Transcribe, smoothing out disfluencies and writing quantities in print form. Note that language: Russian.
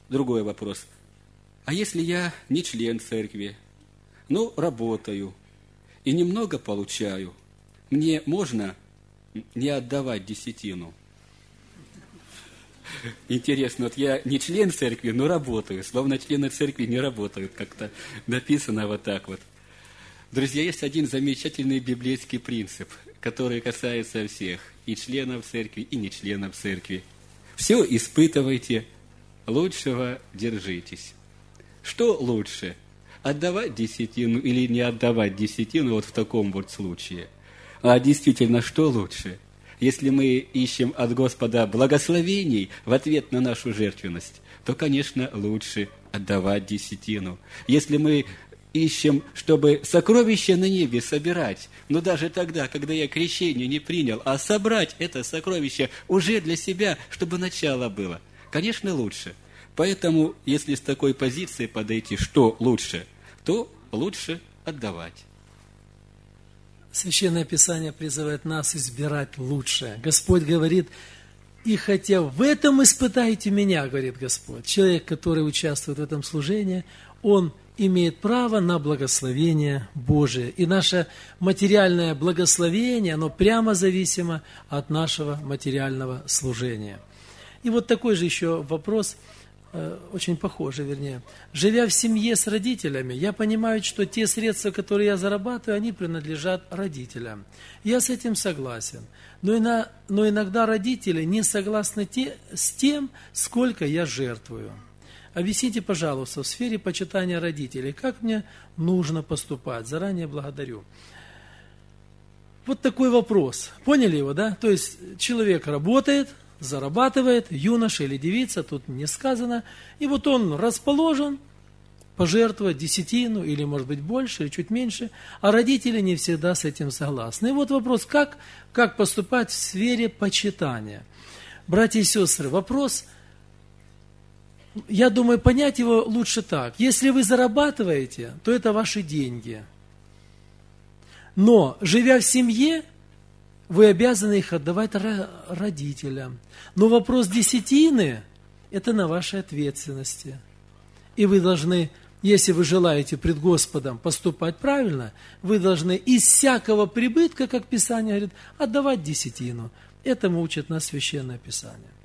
другой вопрос. А если я не член церкви, но работаю и немного получаю, мне можно не отдавать десятину? Интересно, вот я не член церкви, но работаю. Словно члены церкви не работают. Как-то написано вот так вот. Друзья, есть один замечательный библейский принцип, который касается всех, и членов церкви, и не членов церкви. Все испытывайте, лучшего держитесь. Что лучше? Отдавать десятину или не отдавать десятину вот в таком вот случае? А действительно, что лучше? Если мы ищем от Господа благословений в ответ на нашу жертвенность, то, конечно, лучше отдавать десятину. Если мы ищем, чтобы сокровища на небе собирать, но даже тогда, когда я крещение не принял, а собрать это сокровище уже для себя, чтобы начало было, конечно, лучше. Поэтому, если с такой позиции подойти, что лучше, то лучше отдавать. Священное Писание призывает нас избирать лучшее. Господь говорит, и хотя в этом испытайте меня, говорит Господь. Человек, который участвует в этом служении, он имеет право на благословение Божие. И наше материальное благословение, оно прямо зависимо от нашего материального служения. И вот такой же еще вопрос, очень похожий, вернее. Живя в семье с родителями, я понимаю, что те средства, которые я зарабатываю, они принадлежат родителям. Я с этим согласен. Но иногда родители не согласны с тем, сколько я жертвую. Объясните, пожалуйста, в сфере почитания родителей, как мне нужно поступать? Заранее благодарю. Вот такой вопрос. Поняли его, да? То есть человек работает, зарабатывает, юноша или девица, тут не сказано, и вот он расположен пожертвовать десятину, или, может быть, больше, или чуть меньше, а родители не всегда с этим согласны. И вот вопрос, как поступать в сфере почитания? Братья и сестры, вопрос, я думаю, понять его лучше так. Если вы зарабатываете, то это ваши деньги. Но, живя в семье, вы обязаны их отдавать родителям. Но вопрос десятины – это на вашей ответственности. И вы должны, если вы желаете пред Господом поступать правильно, вы должны из всякого прибытка, как Писание говорит, отдавать десятину. Этому учит нас Священное Писание.